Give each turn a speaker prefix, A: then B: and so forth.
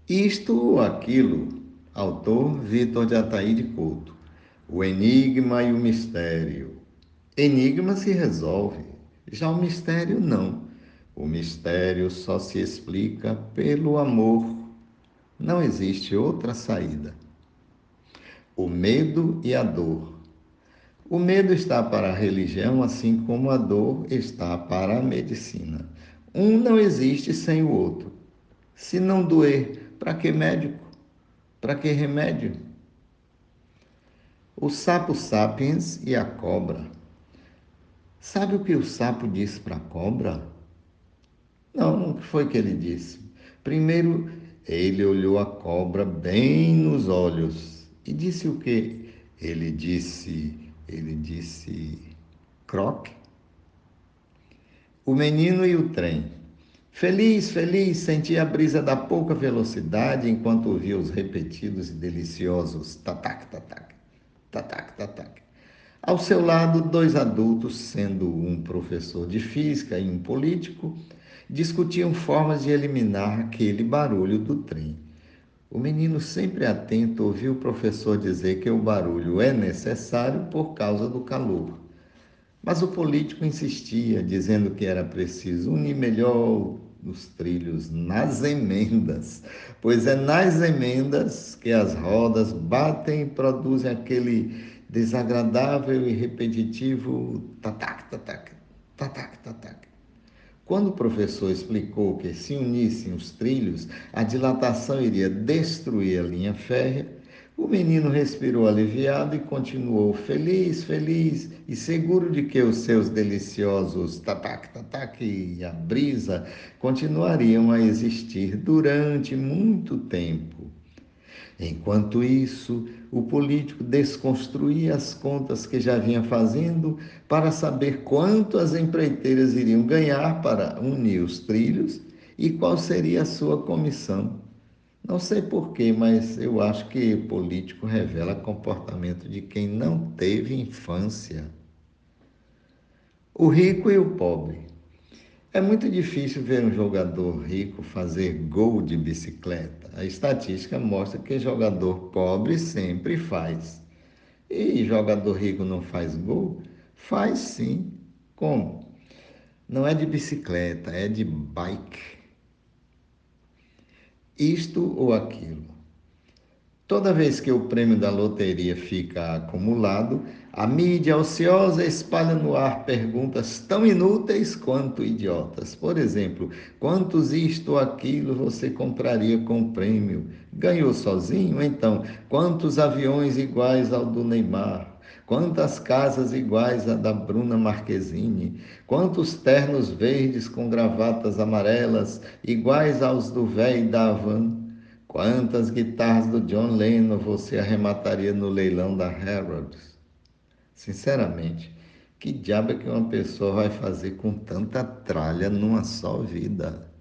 A: Isto ou aquilo. Autor Vitor de Ataíde Couto. O enigma e o mistério. Enigma se resolve, já o mistério não. O mistério só se explica pelo amor. Não existe outra saída. O medo e a dor. O medo está para a religião, assim como a dor está para a medicina. Um não existe sem o outro. Se não doer, para que médico? Para que remédio? O sapo sapiens e a cobra. Sabe o que o sapo disse para a cobra? Não, o que foi que ele disse? Primeiro, ele olhou a cobra bem nos olhos e disse o quê? Ele disse, croque. O menino e o trem. Feliz, feliz, sentia a brisa da pouca velocidade enquanto ouvia os repetidos e deliciosos tatac, tatac, tatac, tatac. Ao seu lado, dois adultos, sendo um professor de física e um político, discutiam formas de eliminar aquele barulho do trem. O menino, sempre atento, ouviu o professor dizer que o barulho é necessário por causa do calor. Mas o político insistia, dizendo que era preciso unir melhor os trilhos nas emendas, pois é nas emendas que as rodas batem e produzem aquele desagradável e repetitivo tatac, tatac, tatac, tatac. Quando o professor explicou que se unissem os trilhos, a dilatação iria destruir a linha férrea, o menino respirou aliviado e continuou feliz, feliz e seguro de que os seus deliciosos tatac, tatac e a brisa continuariam a existir durante muito tempo. Enquanto isso, o político desconstruía as contas que já vinha fazendo para saber quanto as empreiteiras iriam ganhar para unir os trilhos e qual seria a sua comissão. Não sei porquê, mas eu acho que político revela comportamento de quem não teve infância. O rico e o pobre. É muito difícil ver um jogador rico fazer gol de bicicleta. A estatística mostra que jogador pobre sempre faz. E jogador rico não faz gol? Faz sim. Como? Não é de bicicleta, é de bike. Isto ou aquilo. Toda vez que o prêmio da loteria fica acumulado, a mídia ociosa espalha no ar perguntas tão inúteis quanto idiotas. Por exemplo, quantos isto ou aquilo você compraria com o prêmio? Ganhou sozinho? Então, quantos aviões iguais ao do Neymar? Quantas casas iguais à da Bruna Marquezine? Quantos ternos verdes com gravatas amarelas iguais aos do véi da Havan? Quantas guitarras do John Lennon você arremataria no leilão da Harrods? Sinceramente, que diabo é que uma pessoa vai fazer com tanta tralha numa só vida?